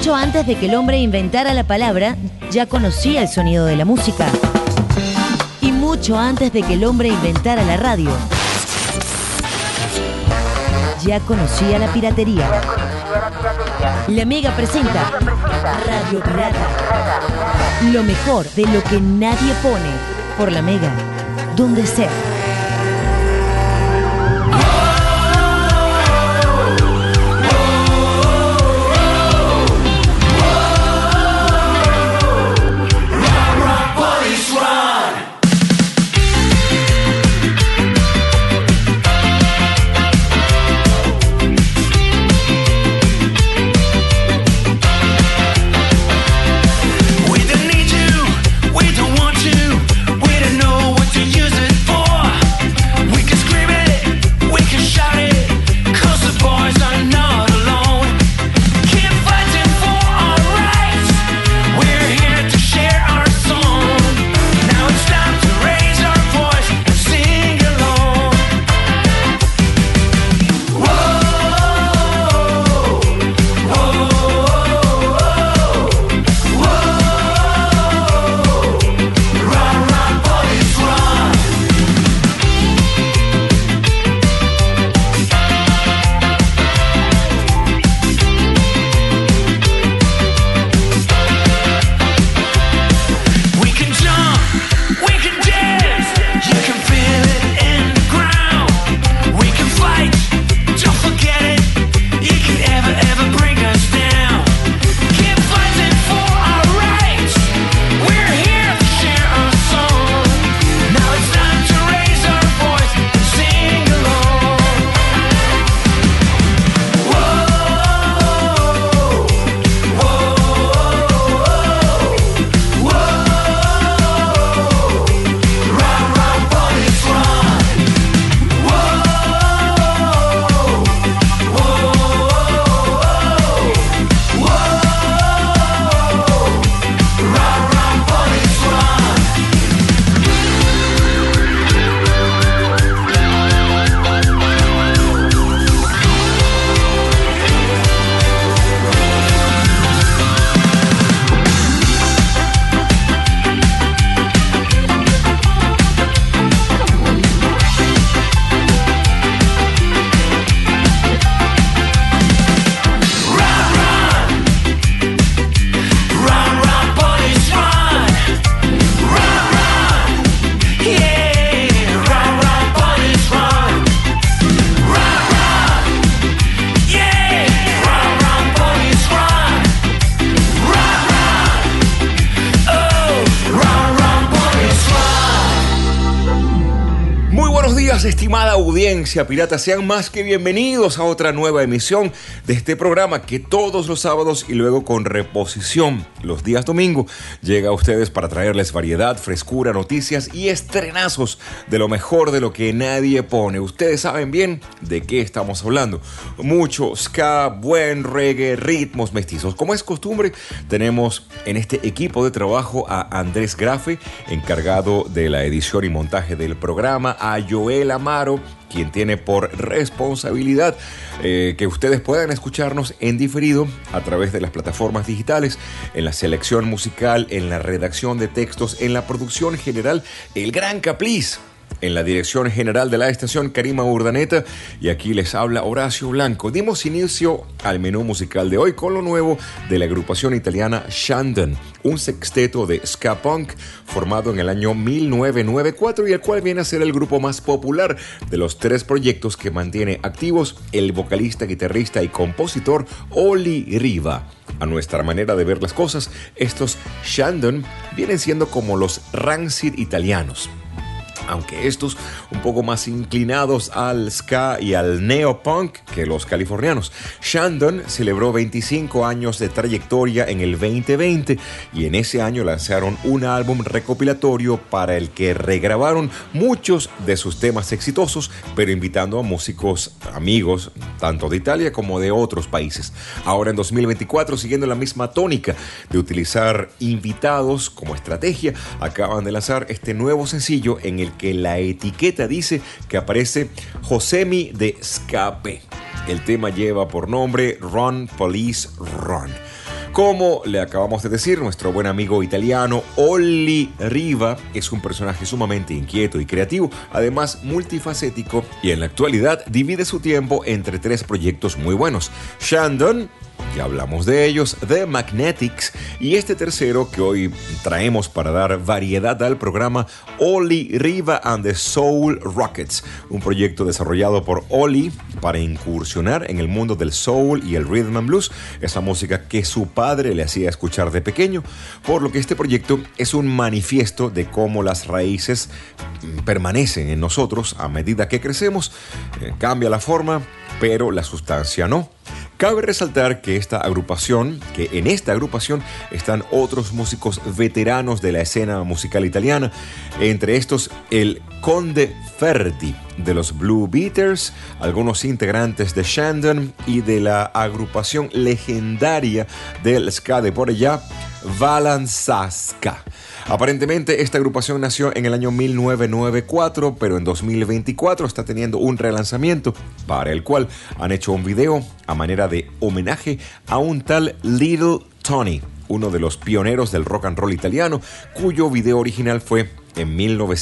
Mucho antes de que el hombre inventara la palabra, ya conocía el sonido de la música. Y mucho antes de que el hombre inventara la radio, ya conocía la piratería. La Mega presenta Radio Pirata. Lo mejor de lo que nadie pone por La Mega, donde sea. Estimada audiencia pirata, sean más que bienvenidos a otra nueva emisión de este programa que todos los sábados y luego con reposición los días domingo llega a ustedes para traerles variedad, frescura, noticias y estrenazos de lo mejor de lo que nadie pone. Ustedes saben bien de qué estamos hablando. Mucho ska, buen reggae, ritmos mestizos. Como es costumbre, tenemos en este equipo de trabajo a Andrés Grafe, encargado de la edición y montaje del programa, a Joel Amaro, quien tiene por responsabilidad que ustedes puedan escucharnos en diferido a través de las plataformas digitales, en la selección musical, en la redacción de textos, en la producción general, el gran Capliz. En la dirección general de la estación, Karima Urdaneta, y aquí les habla Horacio Blanco. Dimos inicio al menú musical de hoy con lo nuevo de la agrupación italiana Shandon, un sexteto de ska punk formado en el año 1994 y el cual viene a ser el grupo más popular de los tres proyectos que mantiene activos el vocalista, guitarrista y compositor Olli Riva. A nuestra manera de ver las cosas, estos Shandon vienen siendo como los Rancid italianos, aunque estos un poco más inclinados al ska y al neopunk que los californianos. Shandon celebró 25 años de trayectoria en el 2020 y en ese año lanzaron un álbum recopilatorio para el que regrabaron muchos de sus temas exitosos, pero invitando a músicos amigos tanto de Italia como de otros países. Ahora en 2024, siguiendo la misma tónica de utilizar invitados como estrategia, acaban de lanzar este nuevo sencillo en el que la etiqueta dice que aparece Josemi de Escape. El tema lleva por nombre Run Police Run. Como le acabamos de decir, nuestro buen amigo italiano Olli Riva es un personaje sumamente inquieto y creativo, además multifacético, y en la actualidad divide su tiempo entre 3 proyectos muy buenos: Shandon, ya hablamos de ellos, The Magnetics, y este tercero que hoy traemos para dar variedad al programa, Olli Riva and the Soul Rockets, un proyecto desarrollado por Olli para incursionar en el mundo del soul y el rhythm and blues, esa música que su padre le hacía escuchar de pequeño, por lo que este proyecto es un manifiesto de cómo las raíces permanecen en nosotros a medida que crecemos. Cambia la forma, pero la sustancia no. Cabe resaltar que en esta agrupación están otros músicos veteranos de la escena musical italiana, entre estos el Conde Ferdi de los Blue Beaters, algunos integrantes de Shandon y de la agrupación legendaria del ska de por allá, Valansaska. Aparentemente esta agrupación nació en el año 1994, pero en 2024 está teniendo un relanzamiento para el cual han hecho un video a manera de homenaje a un tal Little Tony, uno de los pioneros del rock and roll italiano, cuyo video original fue en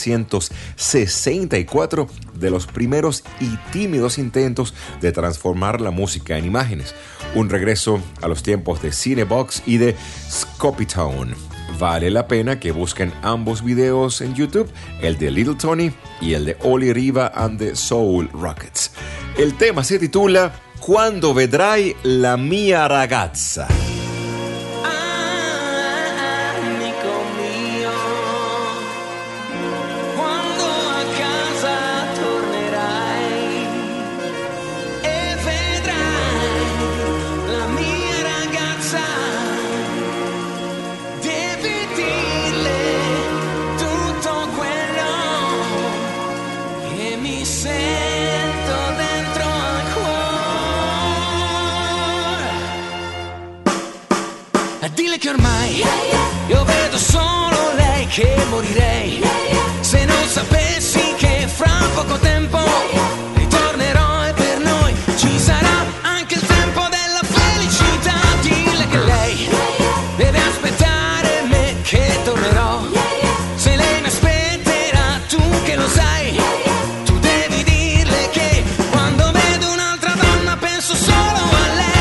1964, de los primeros y tímidos intentos de transformar la música en imágenes. Un regreso a los tiempos de Cinebox y de Scopitown. Vale la pena que busquen ambos videos en YouTube, el de Little Tony y el de Olli Riva and the Soul Rockets. El tema se titula Quando vedrai la mia ragazza. Dile che ormai io vedo solo lei, che morirei se non sapessi che fra poco tempo ritornerò e per noi ci sarà anche il tempo della felicità. Dile che lei deve aspettare me che tornerò. Se lei mi aspetterà, tu che lo sai, tu devi dirle che quando vedo un'altra donna penso solo a lei.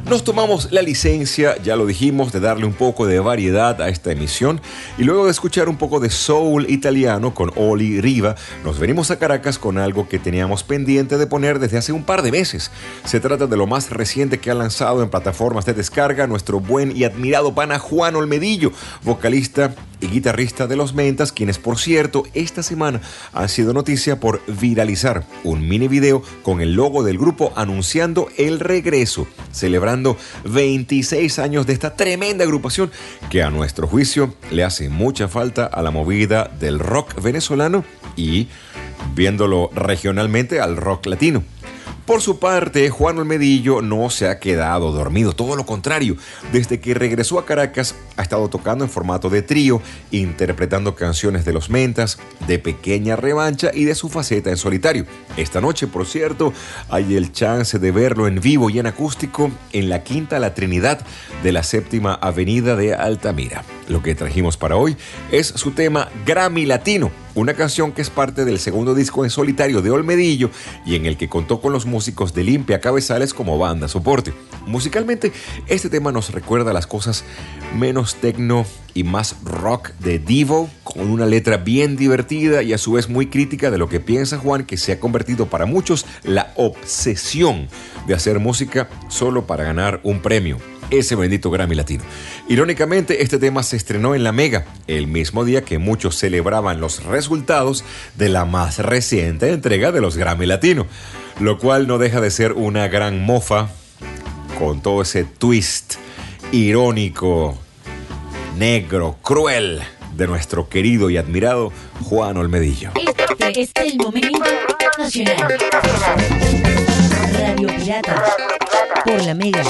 Nos tomamos la licencia, ya lo dijimos, de darle un poco de variedad a esta emisión y luego de escuchar un poco de soul italiano con Oli Riva, nos venimos a Caracas con algo que teníamos pendiente de poner desde hace un par de meses. Se trata de lo más reciente que ha lanzado en plataformas de descarga nuestro buen y admirado pana Juan Olmedillo, vocalista y guitarrista de Los Mentas, quienes por cierto esta semana han sido noticia por viralizar un mini video con el logo del grupo anunciando el regreso, celebrando 26 años de esta tremenda agrupación que a nuestro juicio le hace mucha falta a la movida del rock venezolano y, viéndolo regionalmente, al rock latino. Por su parte, Juan Olmedillo no se ha quedado dormido, todo lo contrario. Desde que regresó a Caracas, ha estado tocando en formato de trío, interpretando canciones de Los Mentas, de Pequeña Revancha y de su faceta en solitario. Esta noche, por cierto, hay el chance de verlo en vivo y en acústico en la Quinta La Trinidad de la 7ª Avenida de Altamira. Lo que trajimos para hoy es su tema Grammy Latino, una canción que es parte del segundo disco en solitario de Olmedillo y en el que contó con los músicos de Limpia Cabezales como banda soporte. Musicalmente, este tema nos recuerda las cosas menos tecno y más rock de Devo, con una letra bien divertida y a su vez muy crítica de lo que piensa Juan, que se ha convertido para muchos la obsesión de hacer música solo para ganar un premio, ese bendito Grammy Latino. Irónicamente, este tema se estrenó en La Mega, el mismo día que muchos celebraban los resultados de la más reciente entrega de los Grammy Latino, lo cual no deja de ser una gran mofa con todo ese twist irónico, negro, cruel de nuestro querido y admirado Juan Olmedillo. Este es el momento nacional. Radio Pirata por La Mega.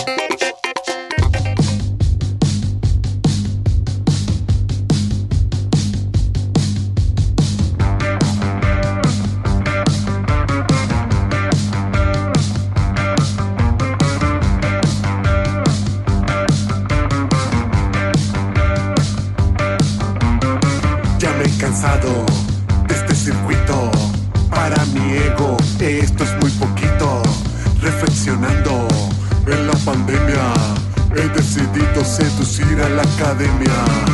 Cansado de este circuito, para mi ego esto es muy poquito. Reflexionando en la pandemia, he decidido seducir a la academia.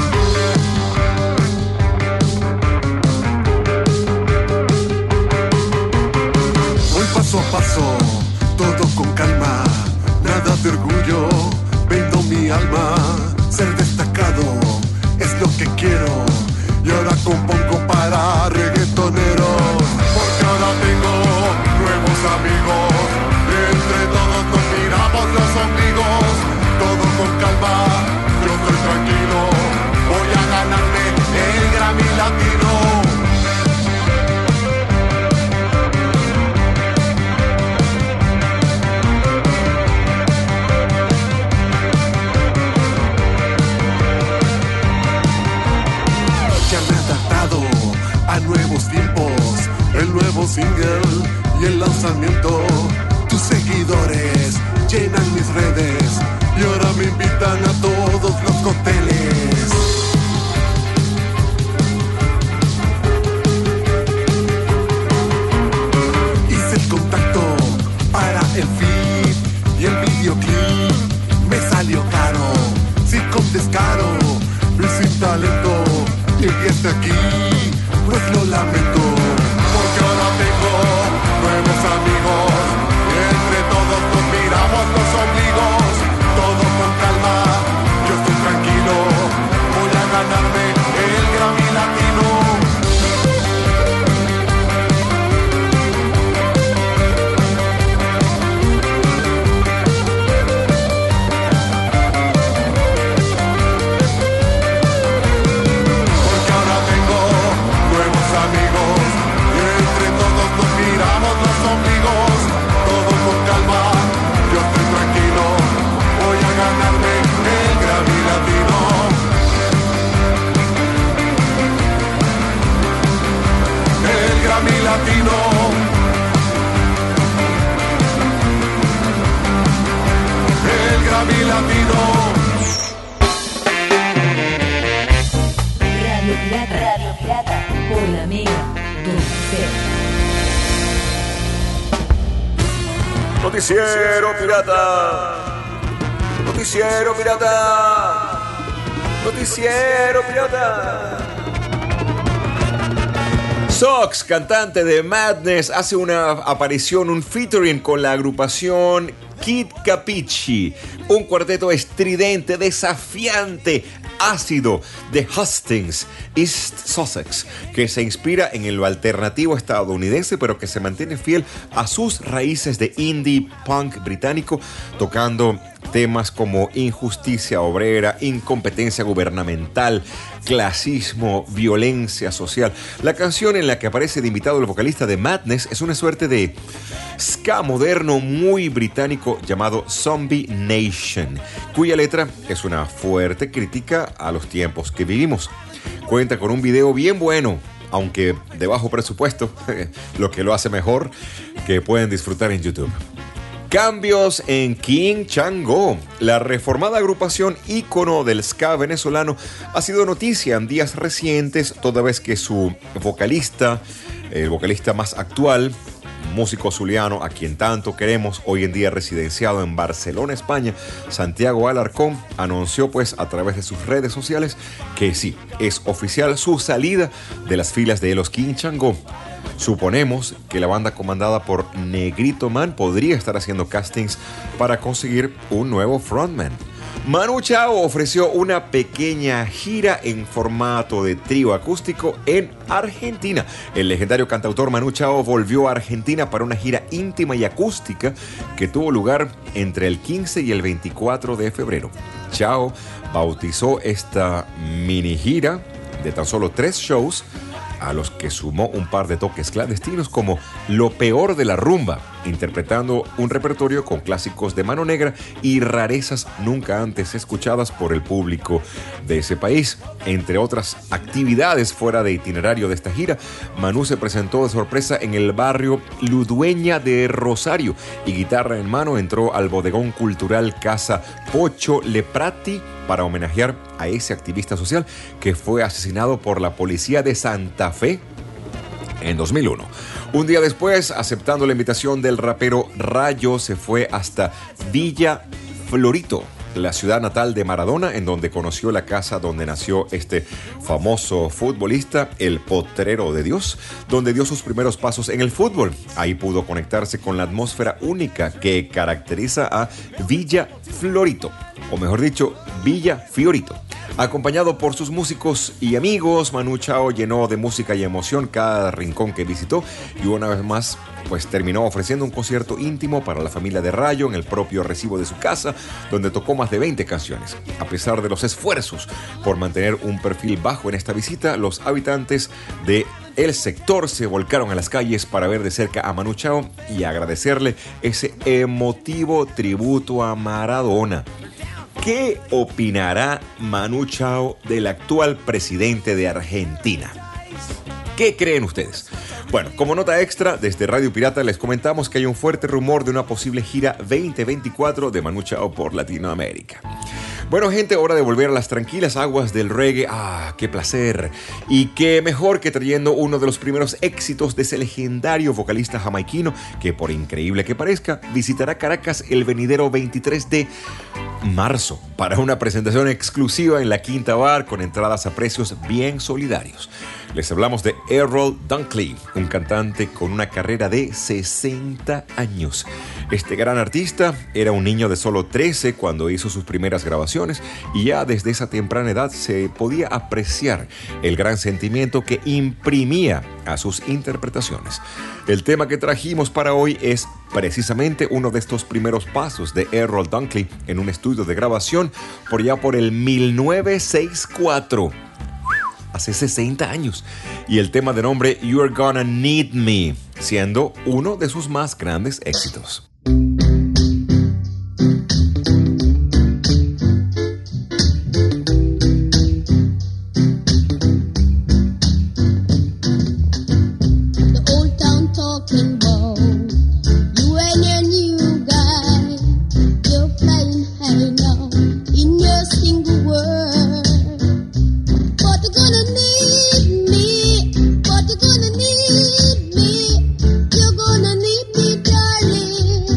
Voy paso a paso, todo con calma, nada de orgullo, vendo mi alma. Ser destacado es lo que quiero. Y ahora compongo para reggaetoneros, porque ahora tengo nuevos amigos. Entre todos nos miramos los ombligos. Todo con calma, yo estoy tranquilo. Voy a ganarme el Grammy Latino. A nuevos tiempos, el nuevo single y el lanzamiento. Tus seguidores llenan mis redes y ahora me invitan a todos los cócteles. Hice el contacto para el feed y el videoclip. Me salió caro, sí con descaro y sin talento. Llegué hasta aquí, pues lo lamento, porque ahora tengo nuevos amigos. Entre todos nos miramos los ombligos. Todo con calma, yo estoy tranquilo. Voy a ganarme el Grammy Latino. Latino. El Grammy Latino. Radio Pirata por La Mega. Noticiero Pirata. Noticiero Pirata. Noticiero Pirata. Sox, cantante de Madness, hace una aparición, un featuring con la agrupación Kid Capici, un cuarteto estridente, desafiante, ácido de Hastings, East Sussex, que se inspira en lo alternativo estadounidense, pero que se mantiene fiel a sus raíces de indie punk británico, tocando temas como injusticia obrera, incompetencia gubernamental, clasismo, violencia social. La canción en la que aparece de invitado el vocalista de Madness es una suerte de ska moderno muy británico llamado Zombie Nation, cuya letra es una fuerte crítica a los tiempos que vivimos. Cuenta con un video bien bueno, aunque de bajo presupuesto, lo que lo hace mejor, que pueden disfrutar en YouTube. Cambios en King Chango. La reformada agrupación ícono del ska venezolano ha sido noticia en días recientes, toda vez que su vocalista, el vocalista más actual, músico zuliano a quien tanto queremos, hoy en día residenciado en Barcelona, España, Santiago Alarcón, anunció pues a través de sus redes sociales que sí, es oficial su salida de las filas de los King Chango. Suponemos que la banda comandada por Negrito Man podría estar haciendo castings para conseguir un nuevo frontman. Manu Chao ofreció una pequeña gira en formato de trío acústico en Argentina. El legendario cantautor Manu Chao volvió a Argentina para una gira íntima y acústica que tuvo lugar entre el 15 y el 24 de febrero. Chao bautizó esta mini gira de tan solo 3 shows, a los que sumó un par de toques clandestinos como Lo Peor de la Rumba, interpretando un repertorio con clásicos de Mano Negra y rarezas nunca antes escuchadas por el público de ese país. Entre otras actividades fuera de itinerario de esta gira, Manu se presentó de sorpresa en el barrio Ludueña de Rosario y guitarra en mano entró al bodegón cultural Casa Pocho Leprati para homenajear a ese activista social que fue asesinado por la policía de Santa Fe en 2001. Un día después, aceptando la invitación del rapero Rayo, se fue hasta Villa Florito, la ciudad natal de Maradona, en donde conoció la casa donde nació este famoso futbolista, el Potrero de Dios, donde dio sus primeros pasos en el fútbol. Ahí pudo conectarse con la atmósfera única que caracteriza a Villa Florito, o mejor dicho, Villa Fiorito. Acompañado por sus músicos y amigos, Manu Chao llenó de música y emoción cada rincón que visitó y una vez más pues terminó ofreciendo un concierto íntimo para la familia de Rayo en el propio recibo de su casa, donde tocó más de 20 canciones. A pesar de los esfuerzos por mantener un perfil bajo en esta visita, los habitantes de el sector se volcaron a las calles para ver de cerca a Manu Chao y agradecerle ese emotivo tributo a Maradona. ¿Qué opinará Manu Chao del actual presidente de Argentina? ¿Qué creen ustedes? Bueno, como nota extra, desde Radio Pirata les comentamos que hay un fuerte rumor de una posible gira 2024 de Manu Chao por Latinoamérica. Bueno, gente, hora de volver a las tranquilas aguas del reggae. ¡Ah, qué placer! Y qué mejor que trayendo uno de los primeros éxitos de ese legendario vocalista jamaiquino que, por increíble que parezca, visitará Caracas el venidero 23 de marzo para una presentación exclusiva en la Quinta Bar con entradas a precios bien solidarios. Les hablamos de Errol Dunkley, un cantante con una carrera de 60 años. Este gran artista era un niño de solo 13 cuando hizo sus primeras grabaciones y ya desde esa temprana edad se podía apreciar el gran sentimiento que imprimía a sus interpretaciones. El tema que trajimos para hoy es precisamente uno de estos primeros pasos de Errol Dunkley en un estudio de grabación por el 1964. Hace 60 años, y el tema de nombre You're Gonna Need Me, siendo uno de sus más grandes éxitos. You're gonna need me, darling.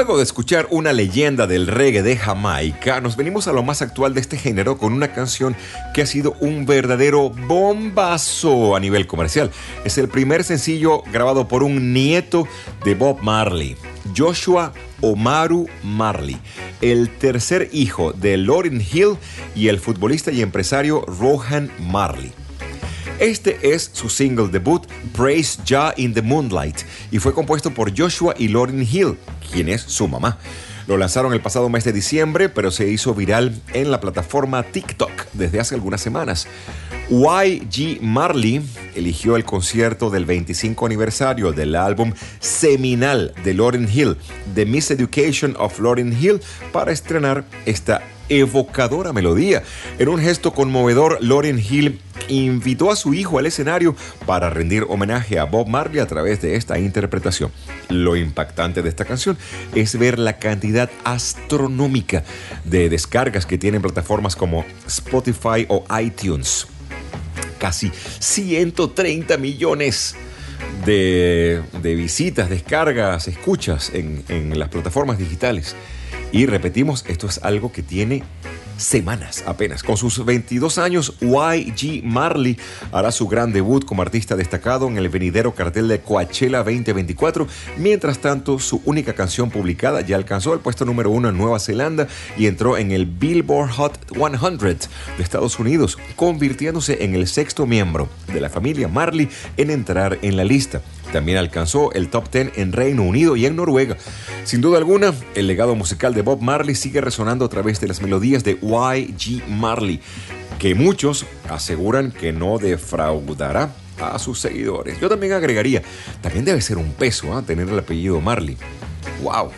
Luego de escuchar una leyenda del reggae de Jamaica, nos venimos a lo más actual de este género con una canción que ha sido un verdadero bombazo a nivel comercial. Es el primer sencillo grabado por un nieto de Bob Marley, Joshua Omaru Marley, el tercer hijo de Lauryn Hill y el futbolista y empresario Rohan Marley. Este es su single debut, Praise Jah in the Moonlight, y fue compuesto por Joshua y Lauryn Hill, quien es su mamá. Lo lanzaron el pasado mes de diciembre, pero se hizo viral en la plataforma TikTok desde hace algunas semanas. Y.G. Marley eligió el concierto del 25 aniversario del álbum seminal de Lauryn Hill, The Miseducation of Lauryn Hill, para estrenar esta evocadora melodía. En un gesto conmovedor, Lauryn Hill invitó a su hijo al escenario para rendir homenaje a Bob Marley a través de esta interpretación. Lo impactante de esta canción es ver la cantidad astronómica de descargas que tienen plataformas como Spotify o iTunes. Casi 130 millones de visitas, descargas, escuchas en las plataformas digitales. Y repetimos, esto es algo que tiene semanas apenas. Con sus 22 años, Y.G. Marley hará su gran debut como artista destacado en el venidero cartel de Coachella 2024. Mientras tanto, su única canción publicada ya alcanzó el puesto número 1 en Nueva Zelanda y entró en el Billboard Hot 100 de Estados Unidos, convirtiéndose en el sexto miembro de la familia Marley en entrar en la lista. También alcanzó el top 10 en Reino Unido y en Noruega. Sin duda alguna, el legado musical de Bob Marley sigue resonando a través de las melodías de Y.G. Marley, que muchos aseguran que no defraudará a sus seguidores. Yo también agregaría, también debe ser un peso tener el apellido Marley. ¡Wow!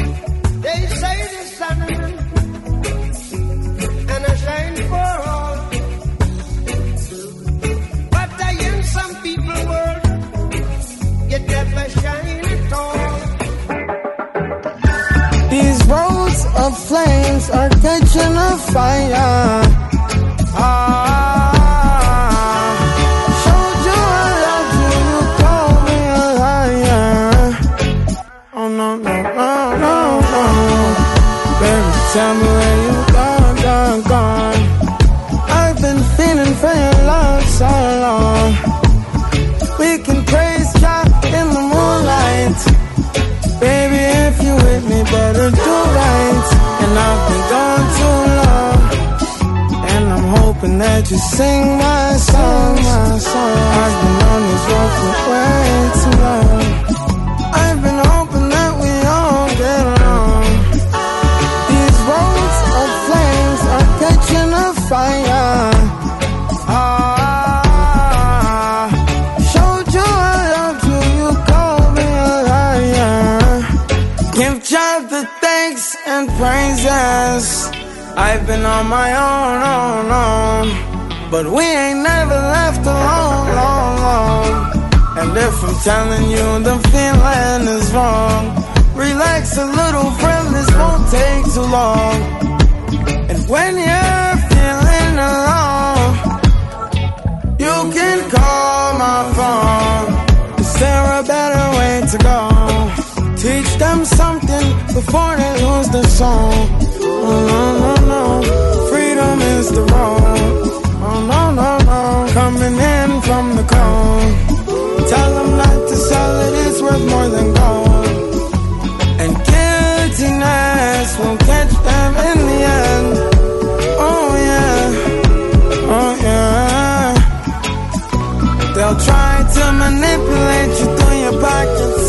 These roads of flames are catching a fire. Showed you I loved you, you called me a liar. Oh no, no, no, no, no. Baby, tell me where you gone. I've been feeling for your love so long. We can praise God in the moonlight. Baby, if you with me, better do right. And I've been gone too long, and I'm hoping that you sing my song. I've been on this road for way too long. I've been hoping that we all get along. These roads of flames are catching a fire. Showed you I loved you, you called me a liar. Give God the thanks and praises. I've been on my own, but we ain't never left alone. And if I'm telling you the feeling is wrong, relax a little, friend, this won't take too long. And when you're feeling alone, you can call my phone. Is there a better way to go? Teach them something before they lose the song. Oh no, no, no, freedom is the road. Oh no, no, no, coming in from the cold. Tell them not to sell it, it's worth more than gold. And guiltiness will catch them in the end. Oh yeah, oh yeah. They'll try to manipulate you through your pockets.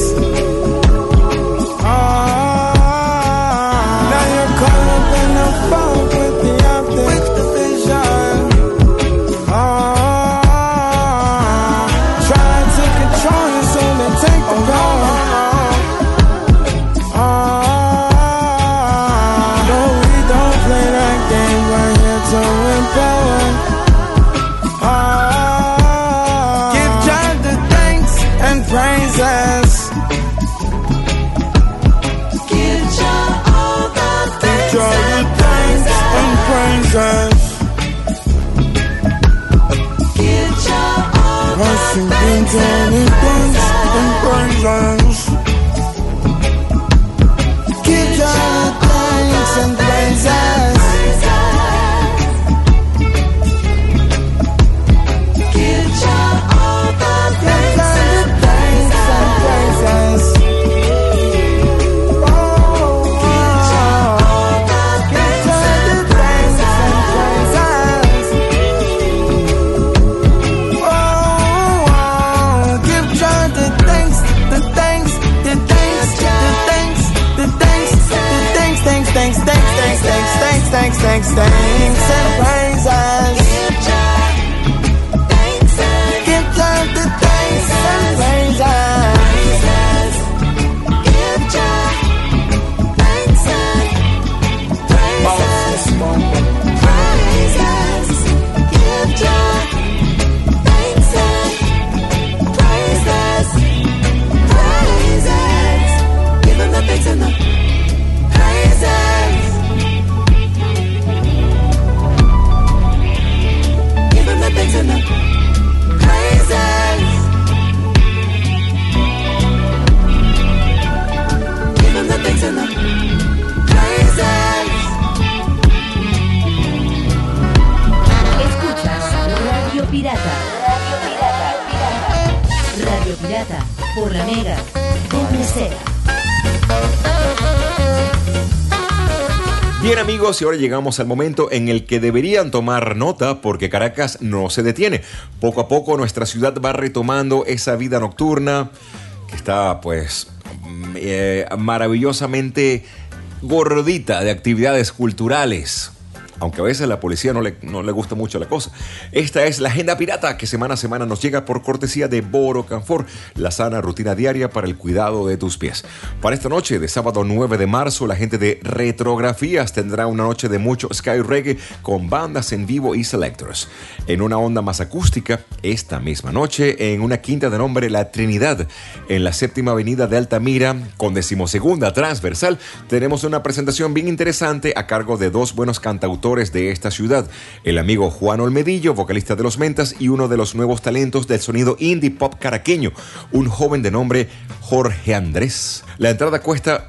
Now you're caught up in the fog with the optics, with the vision. Try to control you so they take the power. No, we don't play that game. We're here to empower. Give God the thanks and praises. Rushing into anything and praises. thanks and praises. Give Jah the thanks and praises. Give Jah thanks and praises. Give Jah thanks and praises. Give Him the thanks and the praises. Give Him the thanks and the praises. Give Him the thanks and the praises. Escuchas Radio Pirata. Radio Pirata por la Mega. Donde sea. Bien amigos, y ahora llegamos al momento en el que deberían tomar nota porque Caracas no se detiene. Poco a poco nuestra ciudad va retomando esa vida nocturna que está pues maravillosamente gordita de actividades culturales. Aunque a veces a la policía no le gusta mucho la cosa. Esta es la Agenda Pirata que semana a semana nos llega por cortesía de Boro Canfor, la sana rutina diaria para el cuidado de tus pies. Para esta noche de sábado 9 de marzo, la gente de Retrografías tendrá una noche de mucho Sky Reggae con bandas en vivo y selectors. En una onda más acústica, esta misma noche, en una quinta de nombre La Trinidad, en la 7ª avenida de Altamira, con 12ª transversal, tenemos una presentación bien interesante a cargo de dos buenos cantautores de esta ciudad, el amigo Juan Olmedillo, vocalista de Los Mentas, y uno de los nuevos talentos del sonido indie pop caraqueño, un joven de nombre Jorge Andrés. La entrada cuesta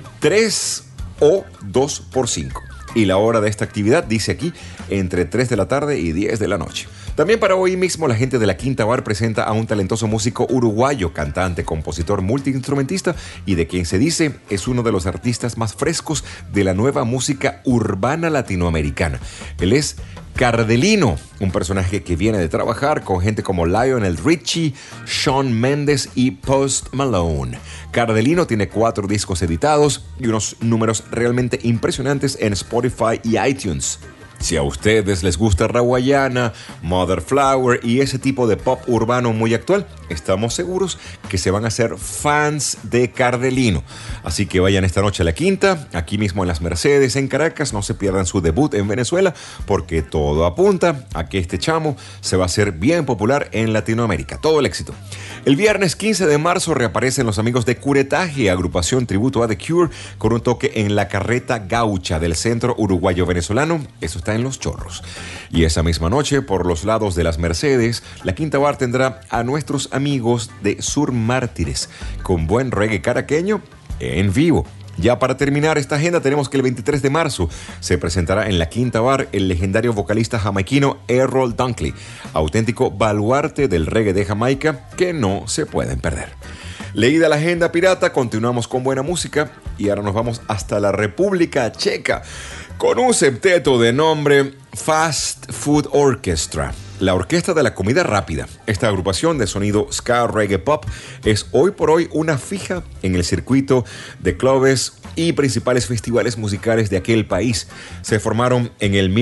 3 o 2 por 5 y la hora de esta actividad dice aquí entre 3 de la tarde y 10 de la noche. También para hoy mismo la gente de la Quinta Bar presenta a un talentoso músico uruguayo, cantante, compositor, multiinstrumentista y de quien se dice es uno de los artistas más frescos de la nueva música urbana latinoamericana. Él es Cardelino, un personaje que viene de trabajar con gente como Lionel Richie, Shawn Mendes y Post Malone. Cardelino tiene 4 discos editados y unos números realmente impresionantes en Spotify y iTunes. Si a ustedes les gusta Rawayana, Mother Flower y ese tipo de pop urbano muy actual, estamos seguros que se van a hacer fans de Cardelino. Así que vayan esta noche a la Quinta, aquí mismo en Las Mercedes, en Caracas. No se pierdan su debut en Venezuela, porque todo apunta a que este chamo se va a hacer bien popular en Latinoamérica. Todo el éxito. El viernes 15 de marzo reaparecen los amigos de Curetaje, agrupación tributo a The Cure, con un toque en la Carreta Gaucha del Centro Uruguayo Venezolano. Eso está en Los Chorros. Y esa misma noche, por los lados de Las Mercedes, la Quinta Bar tendrá a nuestros amigos de Sur Mártires, con buen reggae caraqueño en vivo. Ya para terminar esta agenda tenemos que el 23 de marzo se presentará en la Quinta Bar el legendario vocalista jamaiquino Errol Dunkley, auténtico baluarte del reggae de Jamaica que no se pueden perder. Leída la agenda pirata, continuamos con buena música y ahora nos vamos hasta la República Checa con un septeto de nombre Fast Food Orchestra, la orquesta de la comida rápida. Esta agrupación de sonido ska reggae pop es hoy por hoy una fija en el circuito de clubes y principales festivales musicales de aquel país. Se formaron en el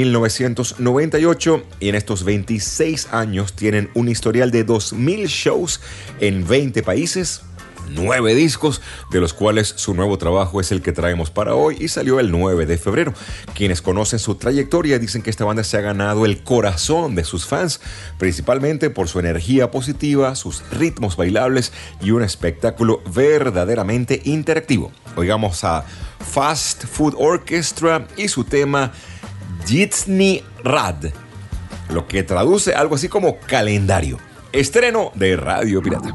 1998 y en estos 26 años tienen un historial de 2.000 shows en 20 países, 9 discos, de los cuales su nuevo trabajo es el que traemos para hoy y salió el 9 de febrero. Quienes conocen su trayectoria dicen que esta banda se ha ganado el corazón de sus fans, principalmente por su energía positiva, sus ritmos bailables y un espectáculo verdaderamente interactivo. Oigamos a Fast Food Orchestra y su tema Jitsny Rad, lo que traduce algo así como calendario. Estreno de Radio Pirata.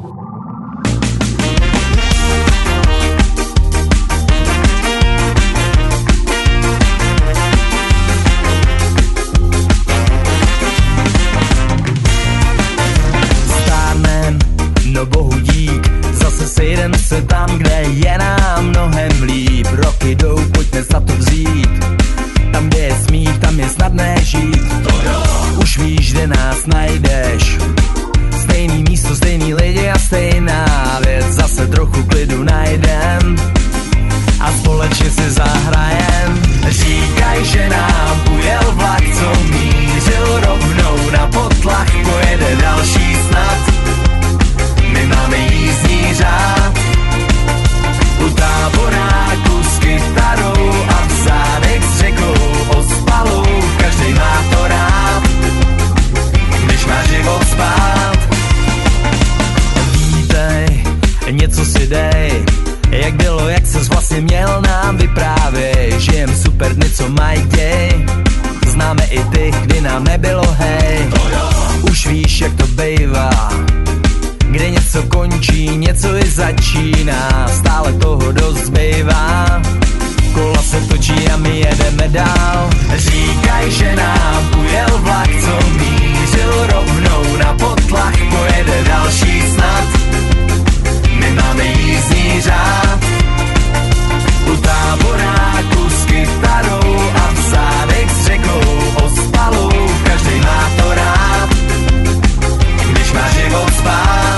No bohu dík, zase sejdem se tam, kde je nám mnohem líp. Roky jdou, pojďme za to vzít. Tam, kde je smích, tam je snadné žít. Už víš, kde nás najdeš. Stejný místo, stejný lidi a stejná věc. Zase trochu klidu najdem a společně si zahrajem. Říkaj Říkaj, že nám ujel vlak, co mířil rovnou na potlach, pojede další snad. My máme jízdní řád, u táboráku s kytarou a vzádek s řekou ospalou. Každej má to rád, když má život spát. Vítej, něco si dej, jak bylo, jak ses vlastně měl, nám vyprávěj. Žijem super dny, co mají děj, známe i ty, kdy nám nebylo hej. Už víš, jak to bejvá, kde něco končí, něco i začíná, stále toho dost zbývá. Kola se točí a my jedeme dál. Říkaj, že nám ujel vlak, co mířil rovnou na potlach, pojede další snad. My máme jízdní řád, u táboráku s kytarou a vzádek s řekou ospalou. Každej má to rád, když má život spát.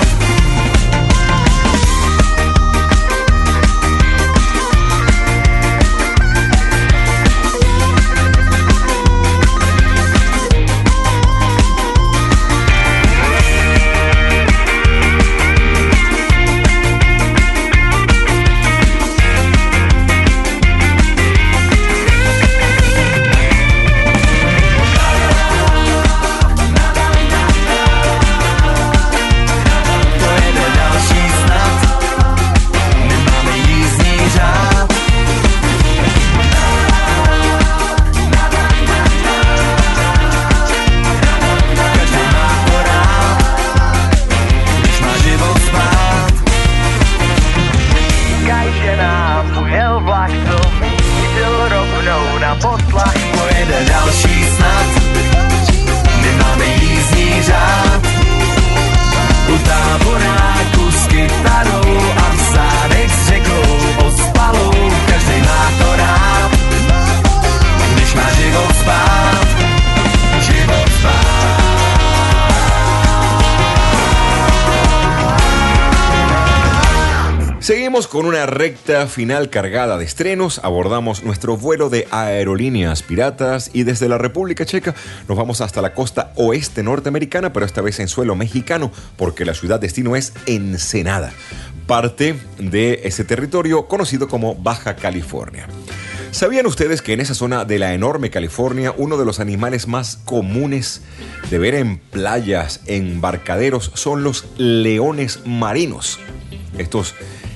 Seguimos con una recta final cargada de estrenos. Abordamos nuestro vuelo de aerolíneas piratas y desde la República Checa nos vamos hasta la costa oeste norteamericana, pero esta vez en suelo mexicano, porque la ciudad destino es Ensenada, parte de ese territorio conocido como Baja California. ¿Sabían ustedes que en esa zona de la enorme California uno de los animales más comunes de ver en playas, en embarcaderos, son los leones marinos? Estos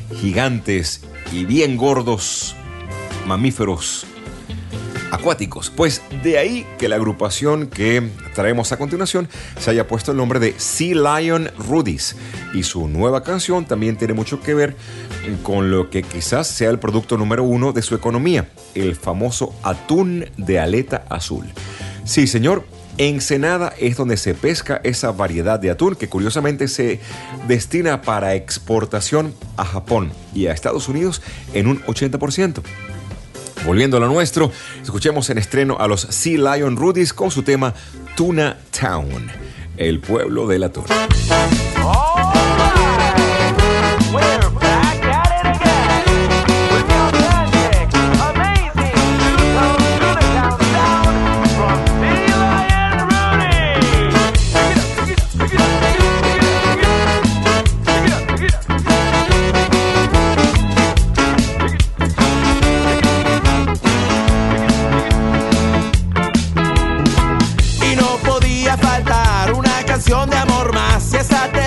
gigantes y bien gordos mamíferos acuáticos. Pues de ahí que la agrupación que traemos a continuación se haya puesto el nombre de Sea Lion Rudies, y su nueva canción también tiene mucho que ver con lo que quizás sea el producto número uno de su economía, el famoso atún de aleta azul. Sí, señor, Ensenada es donde se pesca esa variedad de atún que curiosamente se destina para exportación a Japón y a Estados Unidos en un 80%. Volviendo a lo nuestro, escuchemos en estreno a los Sea Lion Rudies con su tema Tuna Town, el pueblo del atún. De amor más, y esa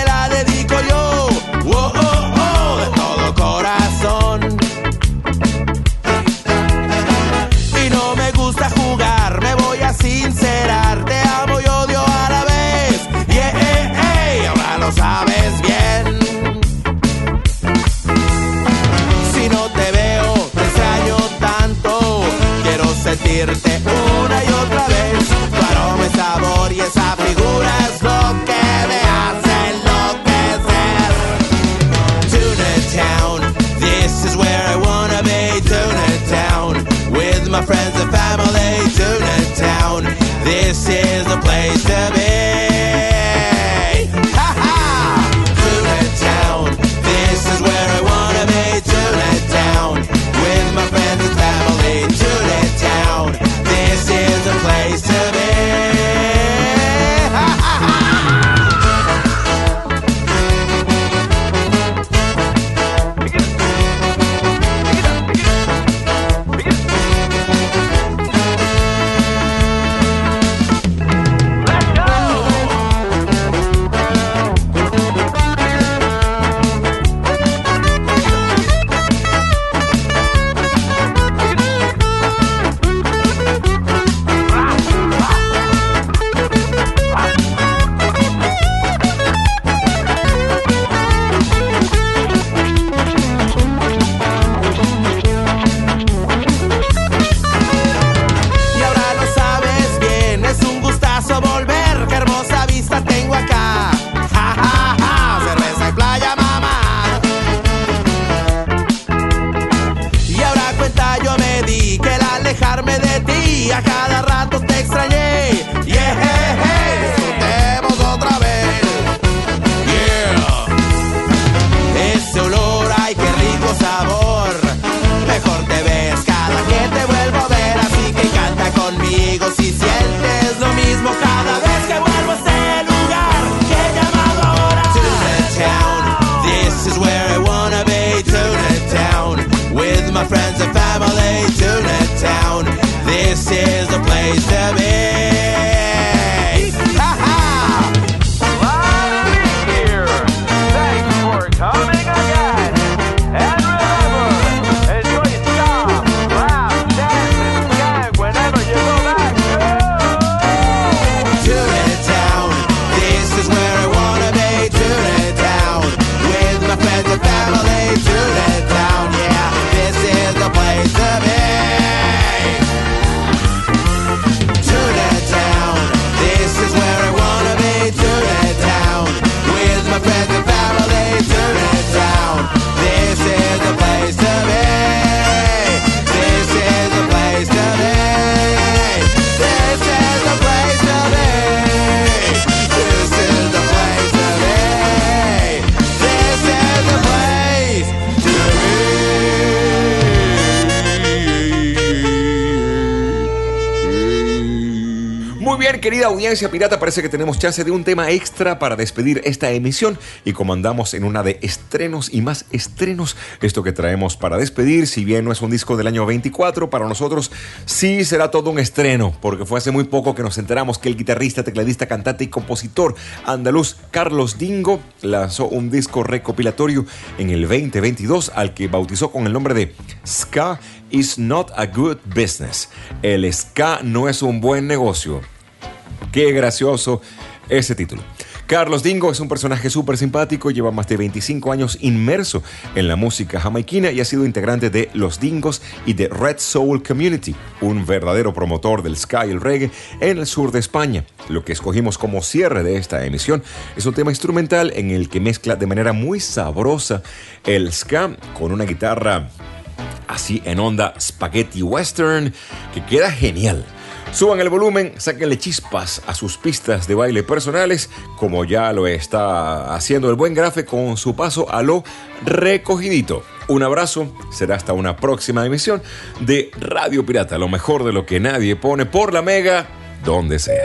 querida audiencia pirata, parece que tenemos chance de un tema extra para despedir esta emisión. Y como andamos en una de estrenos y más estrenos, esto que traemos para despedir, si bien no es un disco del año 24, para nosotros sí será todo un estreno, porque fue hace muy poco que nos enteramos que el guitarrista, tecladista, cantante y compositor andaluz Carlos Dingo lanzó un disco recopilatorio en el 2022 al que bautizó con el nombre de Ska is not a good business. El ska no es un buen negocio. Qué gracioso ese título. Carlos Dingo es un personaje súper simpático, lleva más de 25 años inmerso en la música jamaiquina y ha sido integrante de Los Dingos y de Red Soul Community, un verdadero promotor del ska y el reggae en el sur de España. Lo que escogimos como cierre de esta emisión es un tema instrumental en el que mezcla de manera muy sabrosa el ska con una guitarra así en onda spaghetti western que queda genial. Suban el volumen, sáquenle chispas a sus pistas de baile personales, como ya lo está haciendo el buen Grafe con su paso a lo recogidito. Un abrazo, será hasta una próxima emisión de Radio Pirata, lo mejor de lo que nadie pone por la Mega, donde sea.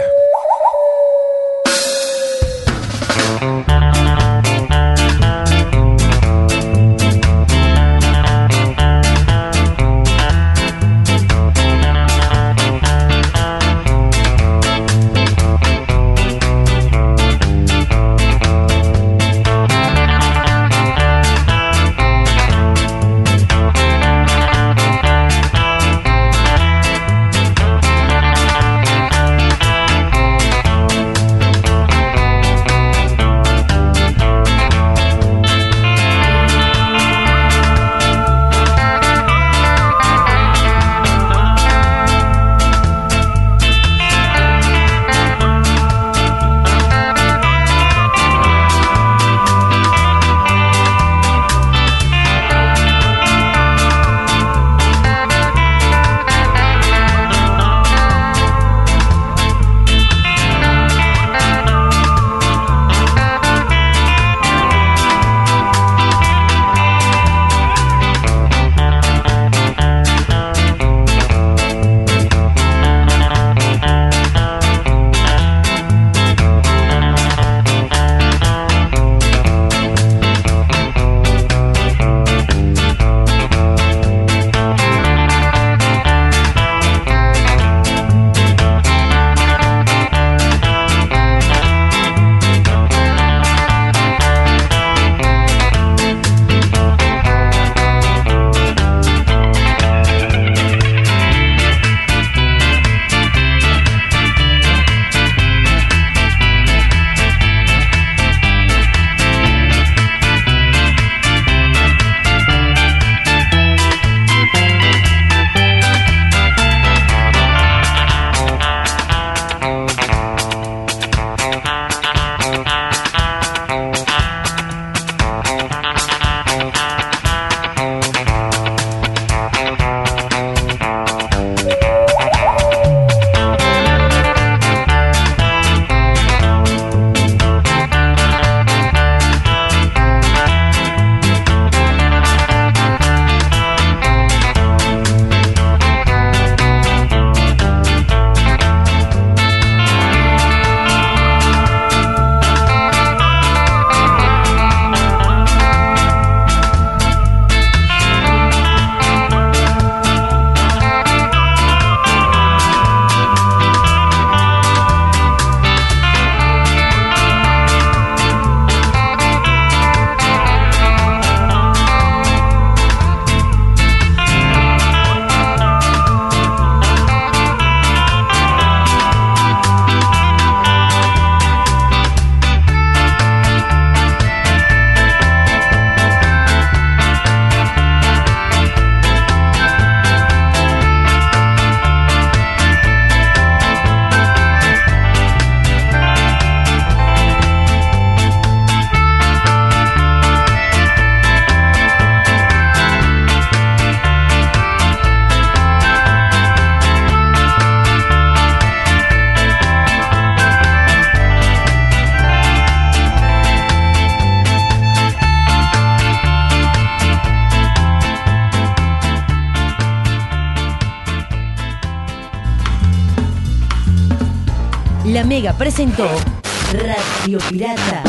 La Mega presentó Radio Pirata.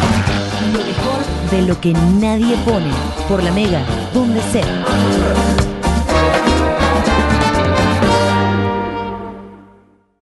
Lo mejor de lo que nadie pone. Por La Mega, donde sea.